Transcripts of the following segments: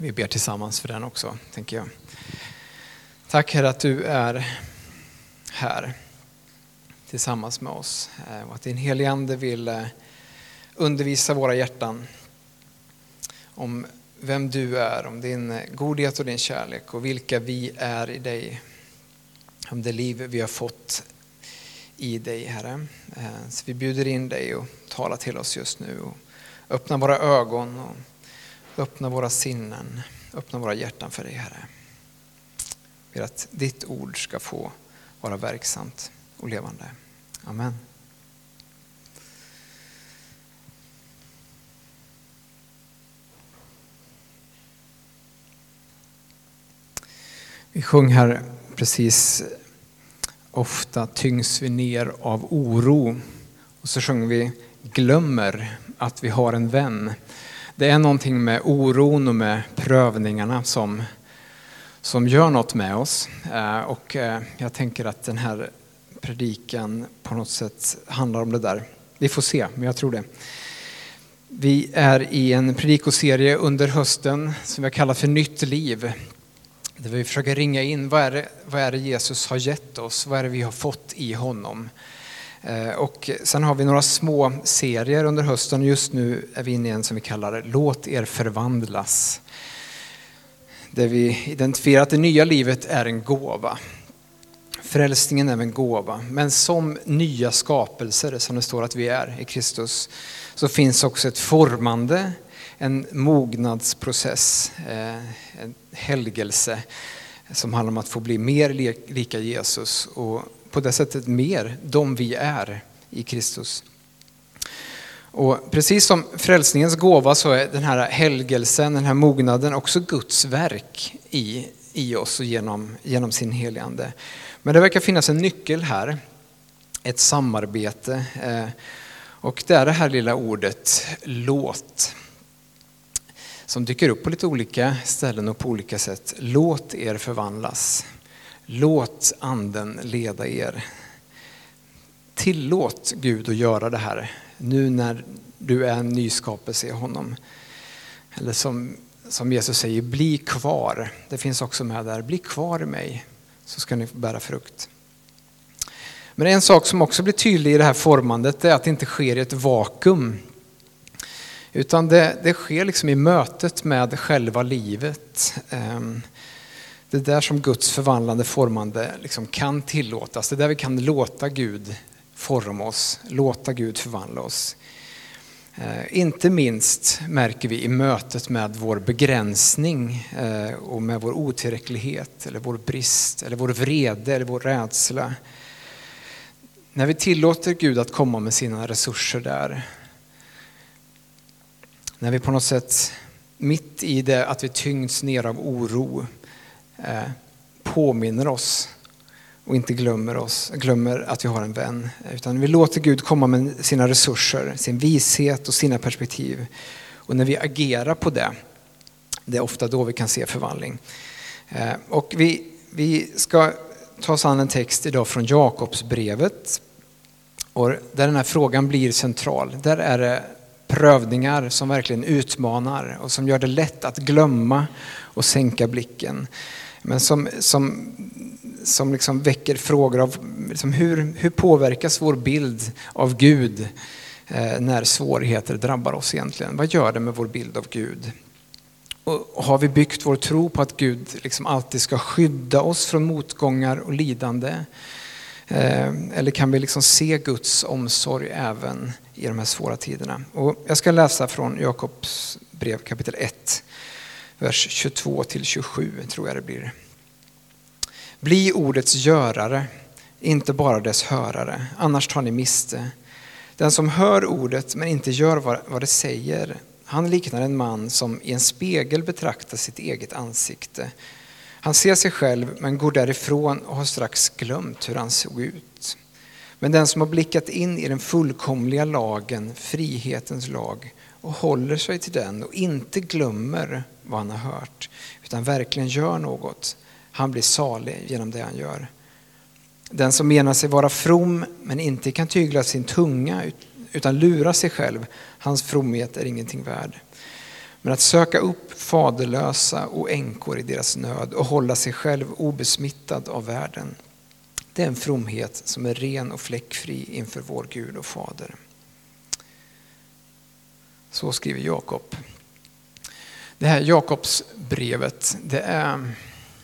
Vi ber tillsammans för den också, tänker jag. Tack Herre att du är här tillsammans med oss. Och att din helige Ande vill undervisa våra hjärtan om vem du är, om din godhet och din kärlek och vilka vi är i dig. Om det liv vi har fått i dig, Herre. Så vi bjuder in dig och talar till oss just nu. Och öppna våra ögon och öppna våra sinnen. Öppna våra hjärtan för dig, Herre. Jag ber att ditt ord ska få vara verksamt och levande. Amen. Vi sjöng här precis: ofta tyngs vi ner av oro. Och så sjunger vi: glömmer att vi har en vän. Det är någonting med oron och med prövningarna som gör något med oss. Och jag tänker att den här predikan på något sätt handlar om det där. Vi får se, men jag tror det. Vi är i en predikoserie under hösten som vi kallar för Nytt liv. Där vi försöker ringa in vad är det Jesus har gett oss, vad är det vi har fått i honom. Och sen har vi några små serier under hösten. Just nu är vi inne i en som vi kallar Låt er förvandlas. Där vi identifierar att det nya livet är en gåva. Frälsningen är en gåva. Men som nya skapelser, som det står att vi är i Kristus, så finns också ett formande, en mognadsprocess, en helgelse som handlar om att få bli mer lika Jesus och på det sättet mer de vi är i Kristus. Och precis som frälsningens gåva så är den här helgelsen, den här mognaden också Guds verk i oss och genom sin helige Ande. Men det verkar finnas en nyckel här, ett samarbete, och det är det här lilla ordet låt som dyker upp på lite olika ställen och på olika sätt. Låt er förvandlas. Låt anden leda er. Tillåt Gud att göra det här nu när du är en ny skapelse i honom. Eller som Jesus säger, bli kvar. Det finns också med där. Bli kvar i mig så ska ni bära frukt. Men en sak som också blir tydlig i det här formandet är att det inte sker i ett vakuum. Utan det sker liksom i mötet med själva livet. Det är där som Guds förvandlande formande liksom kan tillåtas. Det är där vi kan låta Gud forma oss, låta Gud förvandla oss. Inte minst märker vi i mötet med vår begränsning och med vår otillräcklighet eller vår brist eller vår vrede eller vår rädsla. När vi tillåter Gud att komma med sina resurser där. När vi på något sätt mitt i det att vi tyngs ner av oro påminner oss och inte glömmer att vi har en vän. Utan vi låter Gud komma med sina resurser, sin vishet och sina perspektiv. Och när vi agerar på det är ofta då vi kan se förvandling. Och vi ska ta oss an en text idag från Jakobsbrevet. Och där den här frågan blir central. Där är det prövningar som verkligen utmanar och som gör det lätt att glömma och sänka blicken. Men som liksom väcker frågor av liksom hur påverkas vår bild av Gud när svårigheter drabbar oss egentligen? Vad gör det med vår bild av Gud? Och har vi byggt vår tro på att Gud liksom alltid ska skydda oss från motgångar och lidande? Eller kan vi liksom se Guds omsorg även i de här svåra tiderna? Och jag ska läsa från Jakobs brev kapitel 1, vers 22-27 tror jag det blir. Bli ordets görare, inte bara dess hörare, annars tar ni miste. Den som hör ordet men inte gör vad det säger, han liknar en man som i en spegel betraktar sitt eget ansikte. Han ser sig själv men går därifrån och har strax glömt hur han såg ut. Men den som har blickat in i den fullkomliga lagen, frihetens lag, och håller sig till den och inte glömmer vad han har hört, utan verkligen gör något, han blir salig genom det han gör. Den som menar sig vara from men inte kan tygla sin tunga utan lurar sig själv, hans fromhet är ingenting värd. Men att söka upp faderlösa och änkor i deras nöd och hålla sig själv obesmittad av världen, det är en fromhet som är ren och fläckfri inför vår Gud och Fader. Så skriver Jakob. Det här Jakobsbrevet, det är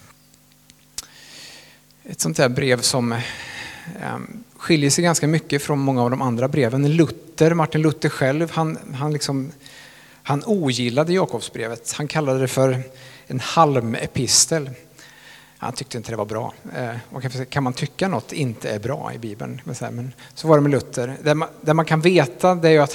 ett sånt här brev som skiljer sig ganska mycket från många av de andra breven. Martin Luther själv, han ogillade Jakobsbrevet. Han kallade det för en halmepistel. Han tyckte inte det var bra. Och kan man tycka något inte är bra i Bibeln? Men så var det med Luther. Det man kan veta, det är ju att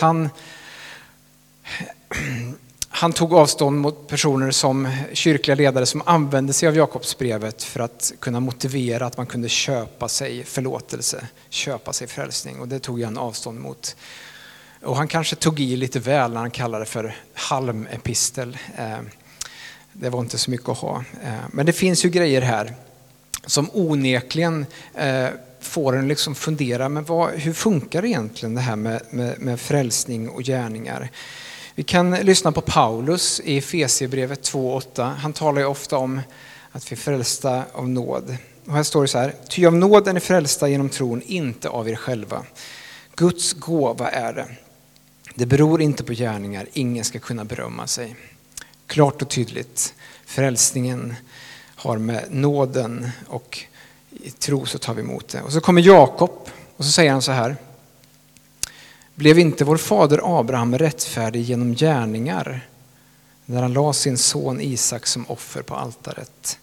han tog avstånd mot personer som kyrkliga ledare som använde sig av Jakobsbrevet för att kunna motivera att man kunde köpa sig förlåtelse, köpa sig frälsning. Och det tog han avstånd mot. Och han kanske tog i lite väl när han kallade det för halmepistel. Det var inte så mycket att ha. Men det finns ju grejer här som onekligen får en liksom fundera, men hur funkar egentligen det här med frälsning och gärningar? Vi kan lyssna på Paulus i Efesierbrevet 2:8. Han talar ju ofta om att vi är frälsta av nåd. Och här står det så här: ty av nåd är ni frälsta genom tron, inte av er själva. Guds gåva är det. Det beror inte på gärningar, ingen ska kunna berömma sig. Klart och tydligt, frälsningen har med nåden och i tro så tar vi emot det. Och så kommer Jakob och så säger han så här: blev inte vår fader Abraham rättfärdig genom gärningar när han la sin son Isak som offer på altaret?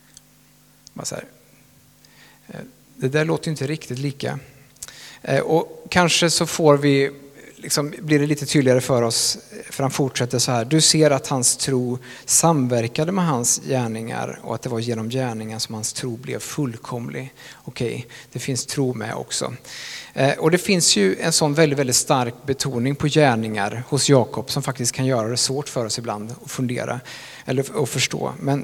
Det där låter inte riktigt lika. Och kanske så blir det lite tydligare för oss, för han fortsätter så här: du ser att hans tro samverkade med hans gärningar och att det var genom gärningar som hans tro blev fullkomlig. Okej, det finns tro med också. Och det finns ju en sån väldigt, väldigt stark betoning på gärningar hos Jakob som faktiskt kan göra det svårt för oss ibland att fundera eller att förstå. Men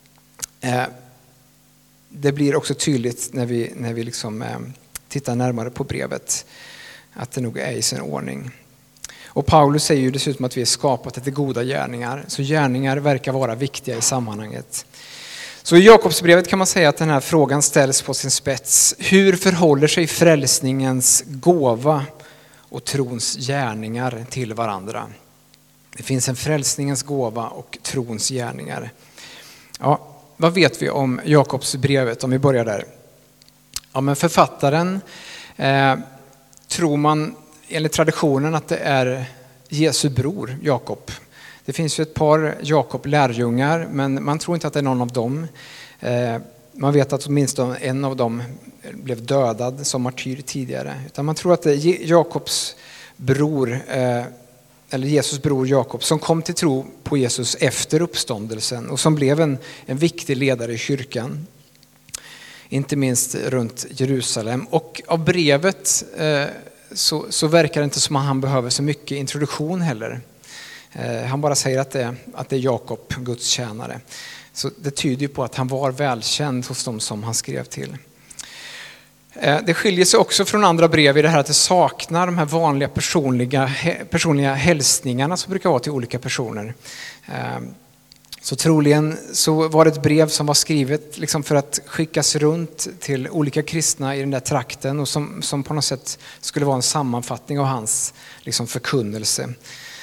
det blir också tydligt när vi tittar närmare på brevet att det nog är i sin ordning. Och Paulus säger ju dessutom att vi är skapade till goda gärningar. Så gärningar verkar vara viktiga i sammanhanget. Så i Jakobsbrevet kan man säga att den här frågan ställs på sin spets. Hur förhåller sig frälsningens gåva och trons gärningar till varandra? Det finns en frälsningens gåva och trons gärningar. Ja, vad vet vi om Jakobsbrevet om vi börjar där? Ja, men författaren tror man enligt traditionen att det är Jesu bror Jakob. Det finns ju ett par Jakob lärjungar, men man tror inte att det är någon av dem. Man vet att åtminstone en av dem blev dödad som martyr tidigare. Utan man tror att det är Jakobs bror, eller Jesus bror Jakob, som kom till tro på Jesus efter uppståndelsen och som blev en viktig ledare i kyrkan. Inte minst runt Jerusalem. Och av brevet så verkar det inte som att han behöver så mycket introduktion heller. Han bara säger att det är Jakob, Guds tjänare. Så det tyder ju på att han var välkänd hos dem som han skrev till. Det skiljer sig också från andra brev i det här att det saknar de här vanliga personliga hälsningarna som brukar vara till olika personer. Så troligen så var det ett brev som var skrivet för att skickas runt till olika kristna i den där trakten och som på något sätt skulle vara en sammanfattning av hans förkunnelse.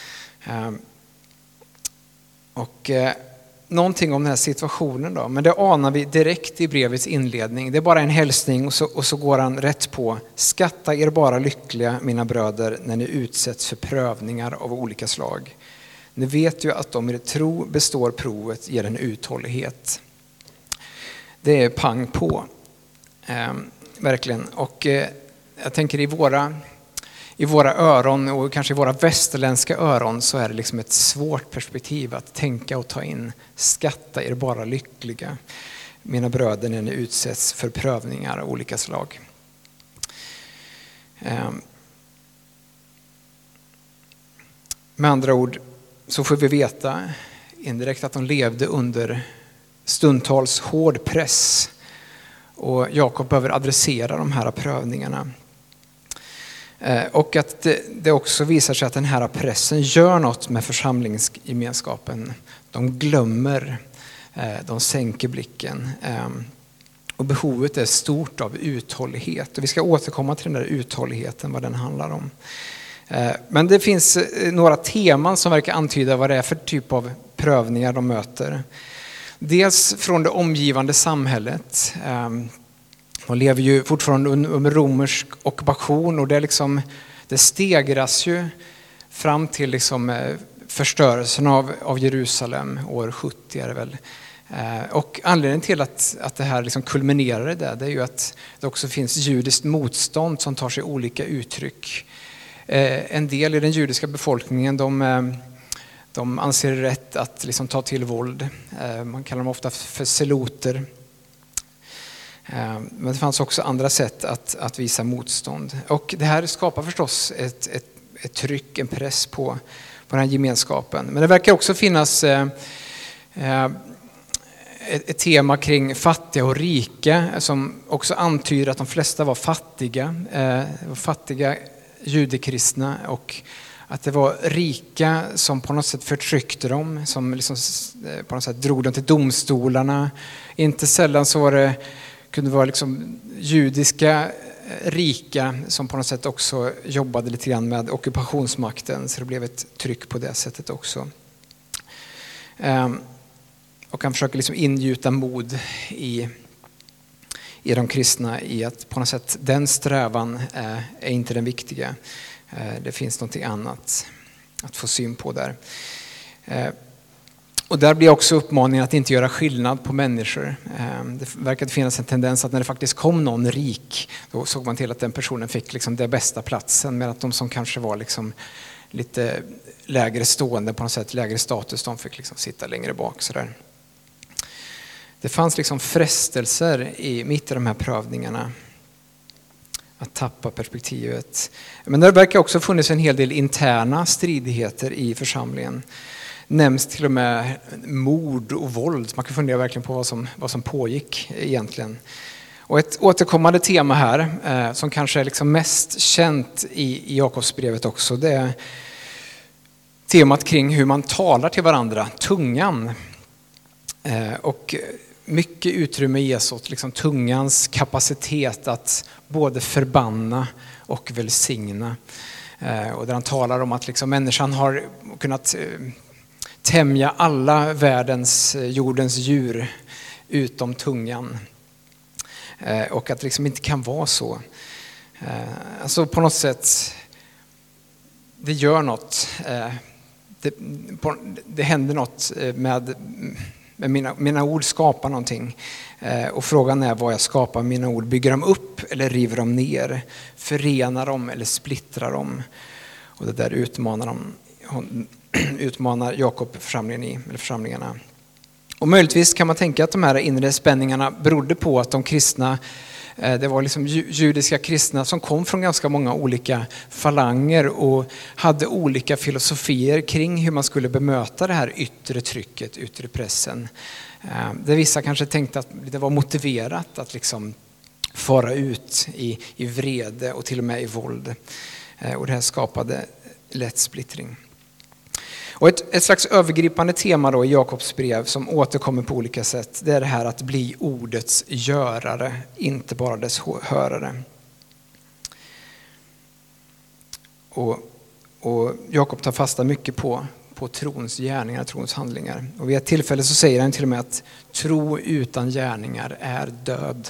Och någonting om den här situationen då, men det anar vi direkt i brevets inledning. Det är bara en hälsning och så går han rätt på: skatta er bara lyckliga, mina bröder, när ni utsätts för prövningar av olika slag. Ni vet ju att om er tro består provet ger en uthållighet. Det är pang på. Verkligen. Och jag tänker i våra öron och kanske i våra västerländska öron så är det ett svårt perspektiv att tänka och ta in. Skatta er bara lyckliga, mina bröder, när ni utsätts för prövningar av olika slag. Med andra ord så får vi veta indirekt att de levde under stundtals hård press. Och Jakob behöver adressera de här prövningarna. Och att det också visar sig att den här pressen gör något med församlingsgemenskapen. De glömmer, de sänker blicken. Och behovet är stort av uthållighet. Och vi ska återkomma till den där uthålligheten, vad den handlar om. Men det finns några teman som verkar antyda vad det är för typ av prövningar de möter. Dels från det omgivande samhället. De lever ju fortfarande under romersk ockupation, och det stegras ju fram till förstörelsen av Jerusalem år 70 är det väl. Och anledningen till att det här kulminerade där, det är ju att det också finns judiskt motstånd som tar sig olika uttryck. En del i den judiska befolkningen, de anser det rätt att ta till våld. Man kallar dem ofta för seloter. Men det fanns också andra sätt att visa motstånd. Och det här skapar förstås ett tryck, en press på den här gemenskapen. Men det verkar också finnas ett tema kring fattiga och rika som också antyder att de flesta var fattiga judekristna, och att det var rika som på något sätt förtryckte dem, som på något sätt drog dem till domstolarna. Inte sällan så kunde vara judiska rika som på något sätt också jobbade lite grann med ockupationsmakten, så det blev ett tryck på det sättet också. Och han försöker ingjuta mod i de kristna i att på något sätt den strävan är inte den viktiga. Det finns något annat att få syn på där. Och där blir också uppmaningen att inte göra skillnad på människor. Det verkar finnas en tendens att när det faktiskt kom någon rik, då såg man till att den personen fick den bästa platsen, men att de som kanske var lite lägre stående, på något sätt lägre status, de fick sitta längre bak. Sådär. Det fanns frestelser mitt i de här prövningarna att tappa perspektivet. Men det verkar också funnits en hel del interna stridigheter i församlingen. Nämns till och med mord och våld. Man kan fundera verkligen på vad som pågick egentligen. Och ett återkommande tema här, som kanske är mest känt i Jakobsbrevet också, det är temat kring hur man talar till varandra, tungan. Och mycket utrymme ges åt tungans kapacitet att både förbanna och välsigna. Och där han talar om att människan har kunnat tämja alla jordens djur utom tungan. Och att det inte kan vara så. Alltså på något sätt, det gör något. Det händer något med mina ord skapar någonting. Och frågan är vad jag skapar mina ord. Bygger de upp eller river de ner? Förenar de eller splittrar de? Och det där utmanar Jakob församlingarna. Och möjligtvis kan man tänka att de här inre spänningarna berodde på att de kristna, det var judiska kristna som kom från ganska många olika falanger och hade olika filosofier kring hur man skulle bemöta det här yttre trycket, yttre pressen. Där vissa kanske tänkte att det var motiverat att fara ut i vrede och till och med i våld. Och det här skapade lätt splittring. Och ett slags övergripande tema då i Jakobs brev som återkommer på olika sätt, det är det här att bli ordets görare, inte bara dess hörare. Och Jakob tar fasta mycket på trons gärningar, trons handlingar. Och vid ett tillfälle så säger han till och med att tro utan gärningar är död.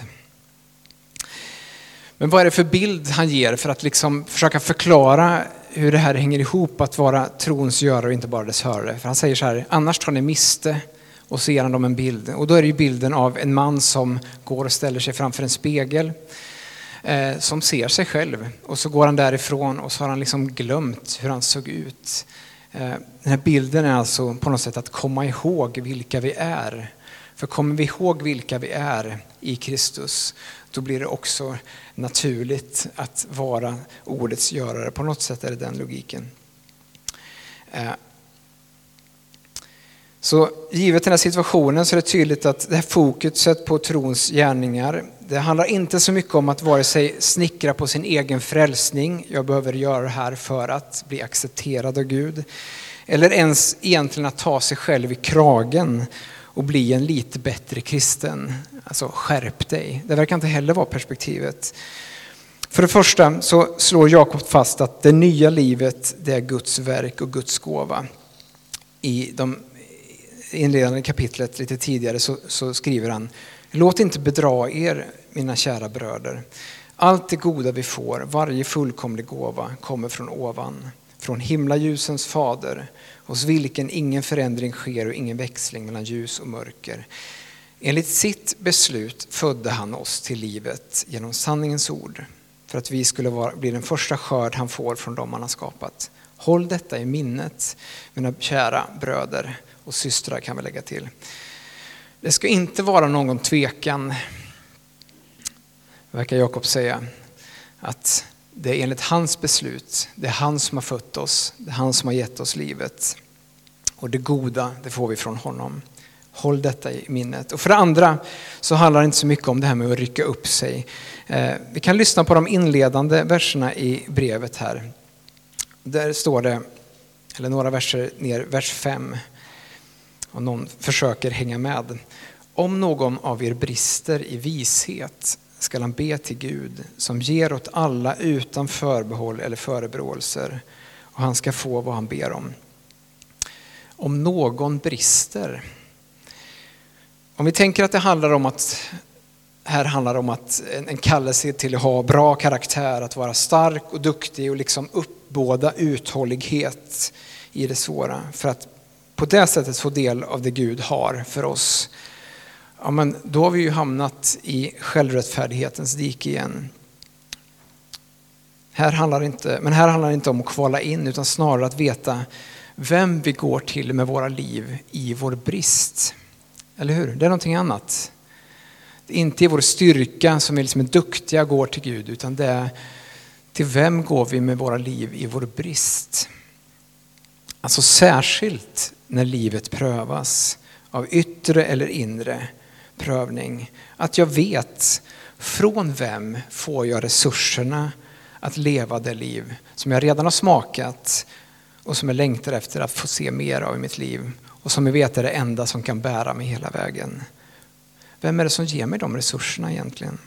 Men vad är det för bild han ger för att försöka förklara hur det här hänger ihop att vara trons görare och inte bara dess hörare? För han säger så här: annars tar ni miste, och så ger han dem en bild. Och då är det ju bilden av en man som går och ställer sig framför en spegel, som ser sig själv. Och så går han därifrån och så har han glömt hur han såg ut. Den här bilden är alltså på något sätt att komma ihåg vilka vi är. För kommer vi ihåg vilka vi är i Kristus, då blir det också naturligt att vara ordets görare. På något sätt är det den logiken. Så givet den här situationen så är det tydligt att det här fokuset på trons gärningar, det handlar inte så mycket om att vare sig snickra på sin egen frälsning, jag behöver göra det här för att bli accepterad av Gud, eller ens egentligen att ta sig själv i kragen och bli en lite bättre kristen. Alltså skärp dig. Det verkar inte heller vara perspektivet. För det första så slår Jakob fast att det nya livet, det är Guds verk och Guds gåva. I de inledande kapitlet lite tidigare så skriver han: låt inte bedra er, mina kära bröder. Allt det goda vi får, varje fullkomlig gåva, kommer från ovan. Från himlaljusens fader, hos vilken ingen förändring sker och ingen växling mellan ljus och mörker. Enligt sitt beslut födde han oss till livet genom sanningens ord, för att vi skulle bli den första skörd han får från dem han har skapat. Håll detta i minnet, mina kära bröder och systrar, kan vi lägga till. Det ska inte vara någon tvekan, verkar Jakob säga, att det är enligt hans beslut, det är han som har fött oss, det är han som har gett oss livet. Och det goda, det får vi från honom. Håll detta i minnet. Och för det andra så handlar det inte så mycket om det här med att rycka upp sig. Vi kan lyssna på de inledande verserna i brevet här. Där står det, eller några verser ner, vers 5. Och någon försöker hänga med. Om någon av er brister i vishet ska han be till Gud, som ger åt alla utan förbehåll eller förebråelser, och han ska få vad han ber om. Om någon brister. Om vi tänker att det handlar om att en kallelse till att ha bra karaktär, att vara stark och duktig och liksom uppbåda uthållighet i det svåra, för att på det sättet få del av det Gud har för oss. Ja, men då har vi ju hamnat i självrättfärdighetens dike igen. Här handlar det inte om att kvala in, utan snarare att veta vem vi går till med våra liv i vår brist. Eller hur? Det är någonting annat. Det är inte i vår styrka som vi liksom är duktiga går till Gud, utan det är till vem går vi med våra liv i vår brist. Alltså särskilt när livet prövas av yttre eller inre prövning. Att jag vet från vem får jag resurserna att leva det liv som jag redan har smakat och som jag längtar efter att få se mer av i mitt liv. Och som jag vet är det enda som kan bära mig hela vägen. Vem är det som ger mig de resurserna egentligen?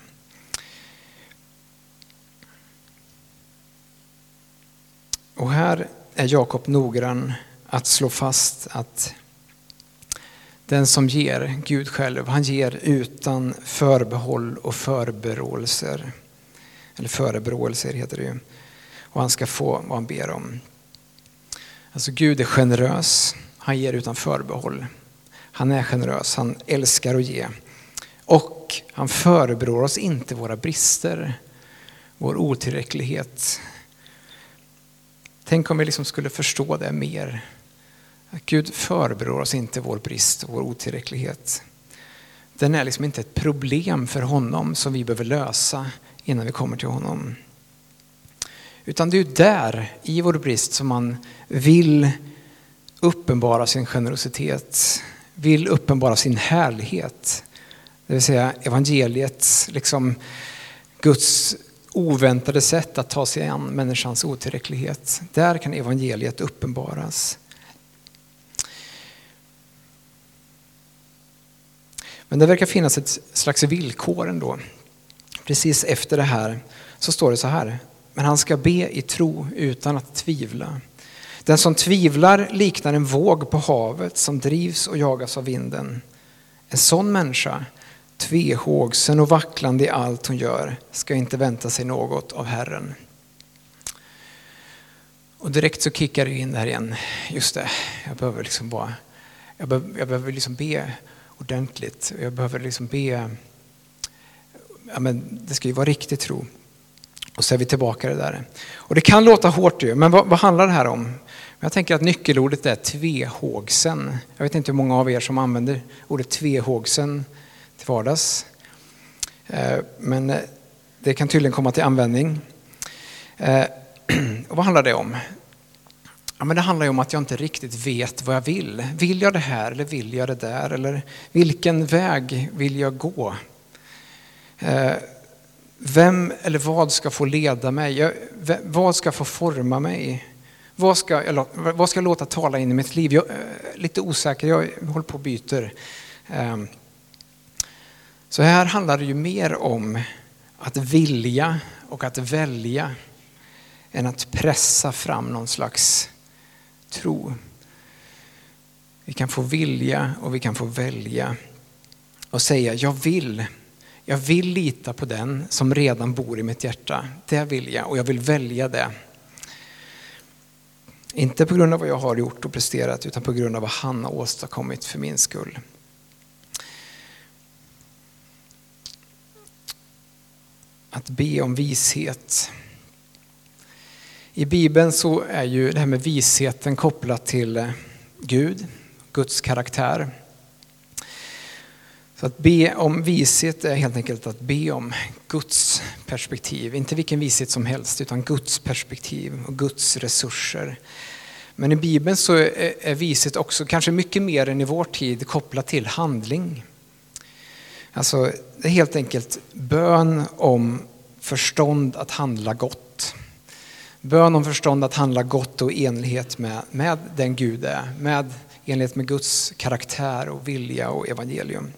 Och här är Jakob noggrann att slå fast att den som ger, Gud själv, han ger utan förbehåll och förebråelser. Eller förebråelser heter det ju. Och han ska få vad han ber om. Alltså Gud är generös. Han ger utan förbehåll. Han är generös. Han älskar att ge. Och han förebrår oss inte våra brister. Vår otillräcklighet. Tänk om vi liksom skulle förstå det mer. Att Gud förebrår oss inte vår brist och vår otillräcklighet. Den är liksom inte ett problem för honom som vi behöver lösa innan vi kommer till honom. Utan det är ju där, i vår brist, som man vill uppenbara sin generositet. Vill uppenbara sin härlighet. Det vill säga evangeliet, liksom Guds oväntade sätt att ta sig an människans otillräcklighet. Där kan evangeliet uppenbaras. Men det verkar finnas ett slags villkor ändå. Precis efter det här så står det så här: men han ska be i tro utan att tvivla. Den som tvivlar liknar en våg på havet som drivs och jagas av vinden. En sån människa, tvehågsen och vacklande i allt hon gör, ska inte vänta sig något av Herren. Och direkt så kickar det in där igen. Just det, jag behöver liksom be ordentligt. Jag behöver liksom be, det ska ju vara riktig tro. Och så är vi tillbaka det där. Och det kan låta hårt ju, men vad handlar det här om? Jag tänker att nyckelordet är tvehågsen. Jag vet inte hur många av er som använder ordet tvehågsen till vardags. Men det kan tydligen komma till användning. Och vad handlar det om? men det handlar ju om att jag inte riktigt vet vad jag vill. Vill jag det här eller vill jag det där? Eller vilken väg vill jag gå? Vem eller vad ska få leda mig? Vad ska få forma mig? Vad ska jag låta tala in i mitt liv? Jag är lite osäker, jag håller på och byter. Så här handlar det ju mer om att vilja och att välja än att pressa fram någon slags tro. Vi kan få vilja och vi kan få välja och säga jag vill lita på den som redan bor i mitt hjärta. Det vill jag och jag vill välja det. Inte på grund av vad jag har gjort och presterat utan på grund av vad han har åstadkommit för min skull. Att be om vishet. I Bibeln så är ju det här med visheten kopplat till Gud, Guds karaktär. Så att be om vishet är helt enkelt att be om Guds perspektiv. Inte vilken vishet som helst utan Guds perspektiv och Guds resurser. Men i Bibeln så är vishet också kanske mycket mer än i vår tid kopplat till handling. Alltså det är helt enkelt bön om förstånd att handla gott. Bön om förstånd att handla gott och enlighet med den Gud är. Med enlighet med Guds karaktär och vilja och evangelium.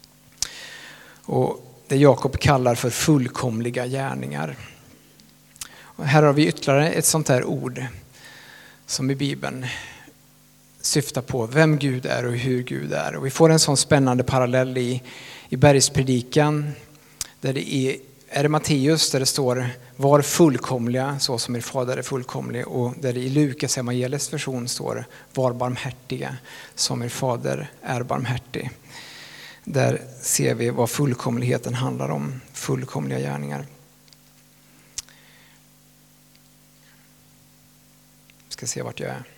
Och det Jakob kallar för fullkomliga gärningar. Och här har vi ytterligare ett sånt här ord som i Bibeln syftar på vem Gud är och hur Gud är. Och vi får en sån spännande parallell i bergspredikan där är det Matteus där det står var fullkomliga så som er fader är fullkomlig, och där det i Lukas evangeliets version står var barmhärtiga som er fader är barmhärtig. Där ser vi vad fullkomligheten handlar om, fullkomliga gärningar. Ska se vart jag är.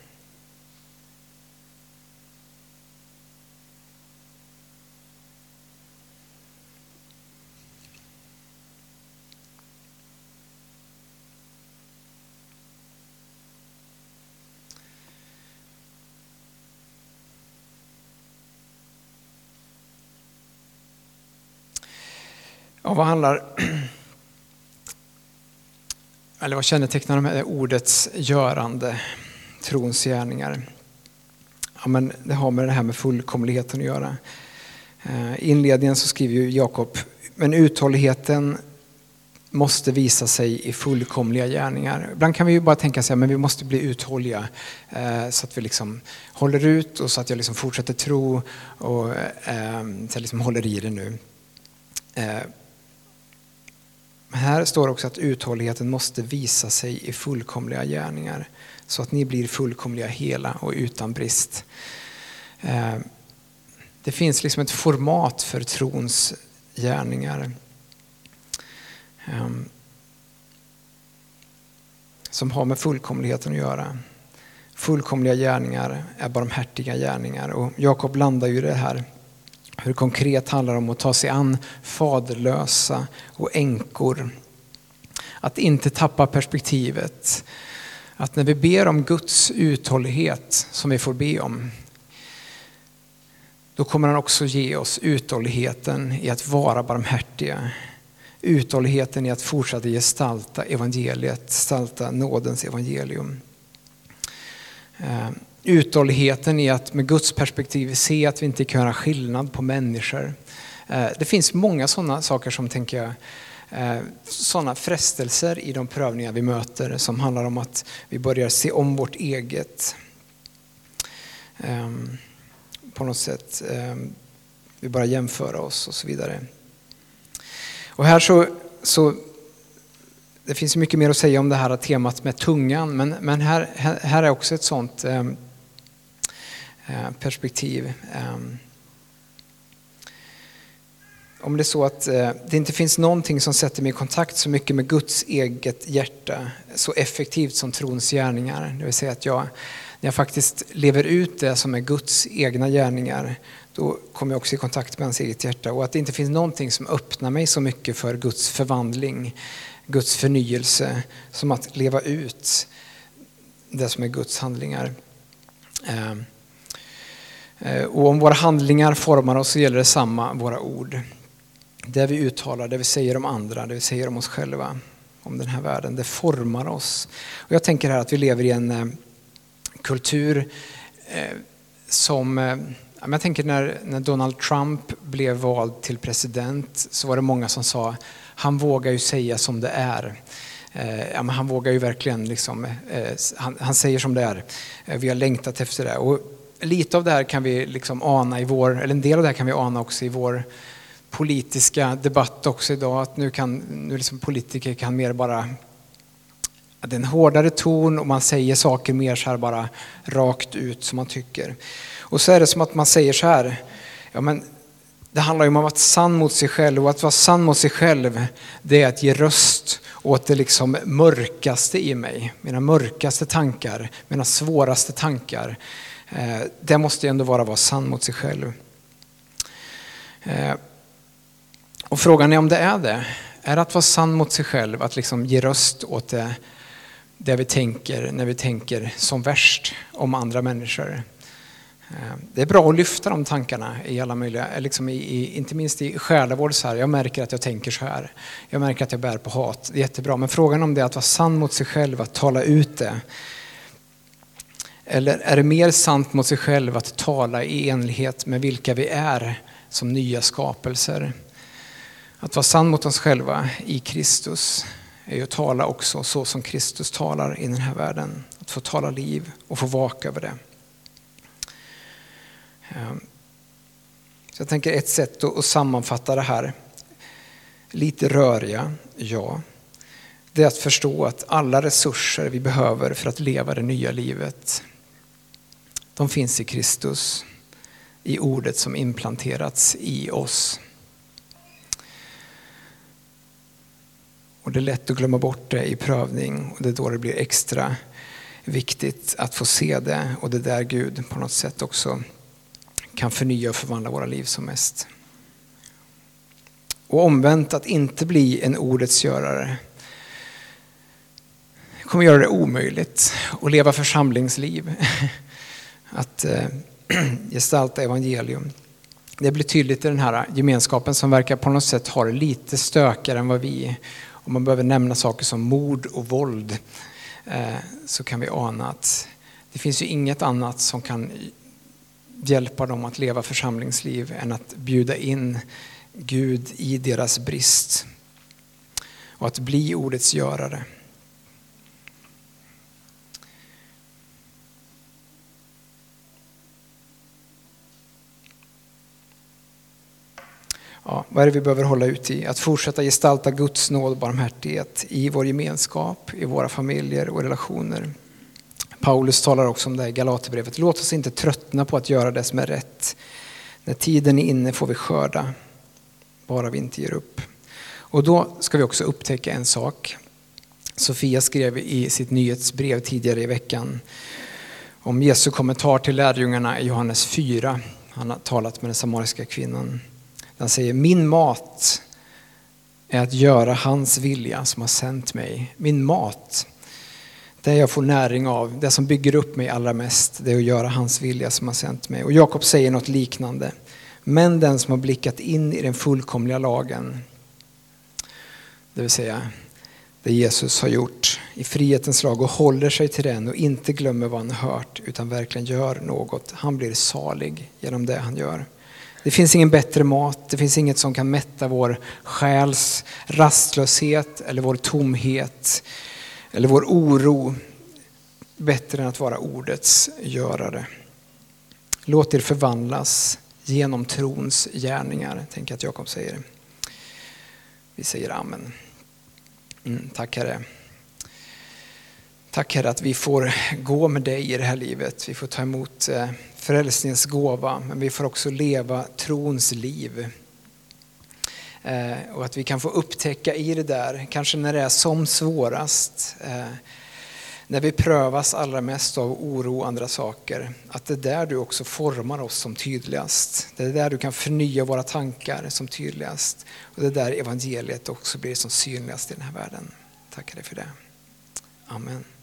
Ja, vad kännetecknar de här ordets görande, trons gärningar? Ja, men det har med det här med fullkomligheten att göra. I inledningen så skriver ju Jakob, men uthålligheten måste visa sig i fullkomliga gärningar. Ibland kan vi ju bara tänka sig men vi måste bli uthålliga så att vi liksom håller ut och så att jag liksom fortsätter tro och så jag liksom håller i det nu. Här står också att uthålligheten måste visa sig i fullkomliga gärningar så att ni blir fullkomliga hela och utan brist. Det finns liksom ett format för trons gärningar som har med fullkomligheten att göra. Fullkomliga gärningar är barmhärtiga gärningar, och Jakob landar ju det här. Hur konkret handlar det om att ta sig an faderlösa och änkor. Att inte tappa perspektivet. Att när vi ber om Guds uthållighet som vi får be om, då kommer han också ge oss uthålligheten i att vara barmhärtiga. Uthålligheten i att fortsätta gestalta evangeliet, gestalta nådens evangelium. Uthålligheten i att med Guds perspektiv se att vi inte kan göra skillnad på människor. Det finns många sådana saker som tänker jag, sådana frestelser i de prövningar vi möter som handlar om att vi börjar se om vårt eget. På något sätt vi börjar jämföra oss och så vidare. Och här så det finns mycket mer att säga om det här temat med tungan, men här är också ett sånt perspektiv. Om det är så att det inte finns någonting som sätter mig i kontakt så mycket med Guds eget hjärta så effektivt som trons gärningar, det vill säga att när jag faktiskt lever ut det som är Guds egna gärningar, då kommer jag också i kontakt med hans eget hjärta, och att det inte finns någonting som öppnar mig så mycket för Guds förvandling, Guds förnyelse, som att leva ut det som är Guds handlingar. Och om våra handlingar formar oss så gäller det samma våra ord. Det vi uttalar, det vi säger om andra, det vi säger om oss själva, om den här världen, det formar oss. Och jag tänker här att vi lever i en kultur som... Jag tänker när Donald Trump blev vald till president så var det många som sa han vågar ju säga som det är. Men han vågar ju verkligen liksom, han säger som det är. Vi har längtat efter det. Och lite av det här kan vi liksom ana eller en del av det här kan vi ana också i vår politiska debatt också idag. Att nu liksom politiker kan mer bara, det är en hårdare ton och man säger saker mer så här bara rakt ut som man tycker. Och så är det som att man säger så här, men det handlar ju om att vara sann mot sig själv, och att vara sann mot sig själv, det är att ge röst åt det liksom mörkaste i mig, mina mörkaste tankar, mina svåraste tankar. Det måste ju ändå vara sann mot sig själv. Och frågan är om det är att vara sann mot sig själv, att liksom ge röst åt det vi tänker när vi tänker som värst om andra människor. Det är bra att lyfta de tankarna i alla möjliga, liksom inte minst i själavård så här. Jag märker att jag tänker så här. Jag märker att jag bär på hat. Det är jättebra. Men frågan om det är att vara sann mot sig själv, att tala ut det. Eller är det mer sant mot sig själv att tala i enlighet med vilka vi är som nya skapelser? Att vara sann mot oss själva i Kristus är ju att tala också så som Kristus talar i den här världen. Att få tala liv och få vaka över det. Så jag tänker ett sätt att sammanfatta det här, lite röriga, ja, det är att förstå att alla resurser vi behöver för att leva det nya livet, de finns i Kristus, i ordet som implanterats i oss. Och det är lätt att glömma bort det i prövning, och det är då det blir extra viktigt att få se det, och det är där Gud på något sätt också kan förnya och förvandla våra liv som mest. Och omvänt, att inte bli en ordets görare kommer göra det omöjligt att leva församlingsliv. Att gestalta evangelium. Det blir tydligt i den här gemenskapen som verkar på något sätt ha det lite stökigare än vad vi. Om man behöver nämna saker som mord och våld, så kan vi ana att det finns ju inget annat som kan hjälpa dem att leva församlingsliv än att bjuda in Gud i deras brist och att bli ordets görare. Ja, vad är det vi behöver hålla ut i? Att fortsätta gestalta Guds nåd och barmhärtighet i vår gemenskap, i våra familjer och relationer. Paulus talar också om det här i Galaterbrevet. Låt oss inte tröttna på att göra det som är rätt. När tiden är inne får vi skörda, bara vi inte ger upp. Och då ska vi också upptäcka en sak. Sofia skrev i sitt nyhetsbrev tidigare i veckan om Jesu kommentar till lärjungarna i Johannes 4. Han har talat med den samariska kvinnan. Han säger, min mat är att göra hans vilja som har sänt mig. Min mat, det jag får näring av, det som bygger upp mig allra mest, det är att göra hans vilja som har sänt mig. Och Jakob säger något liknande. Men den som har blickat in i den fullkomliga lagen, det vill säga det Jesus har gjort i frihetens lag och håller sig till den och inte glömmer vad han har hört utan verkligen gör något, han blir salig genom det han gör. Det finns ingen bättre mat, det finns inget som kan mätta vår själs rastlöshet eller vår tomhet eller vår oro bättre än att vara ordets görare. Låt er förvandlas genom trons gärningar, tänker att Jakob säger. Vi säger amen. Tack Herre. Tack Herre att vi får gå med dig i det här livet. Vi får ta emot frälsningens gåva, men vi får också leva trons liv. Och att vi kan få upptäcka i det där, kanske när det är som svårast, när vi prövas allra mest av oro och andra saker, att det är där du också formar oss som tydligast. Det är där du kan förnya våra tankar som tydligast. Och det är där evangeliet också blir som synligast i den här världen. Tackar dig för det. Amen.